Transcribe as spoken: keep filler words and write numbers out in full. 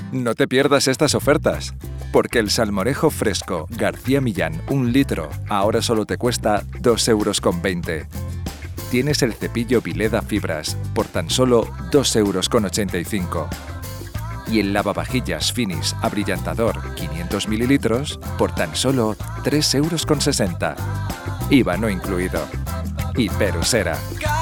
No te pierdas estas ofertas, porque el salmorejo fresco García Millán un litro ahora solo te cuesta dos euros con veinte. Tienes el cepillo Vileda Fibras por tan solo dos euros con ochenta y cinco. Y el lavavajillas Finis abrillantador quinientos mililitros por tan solo tres euros con sesenta. I V A no incluido. Hiperosera.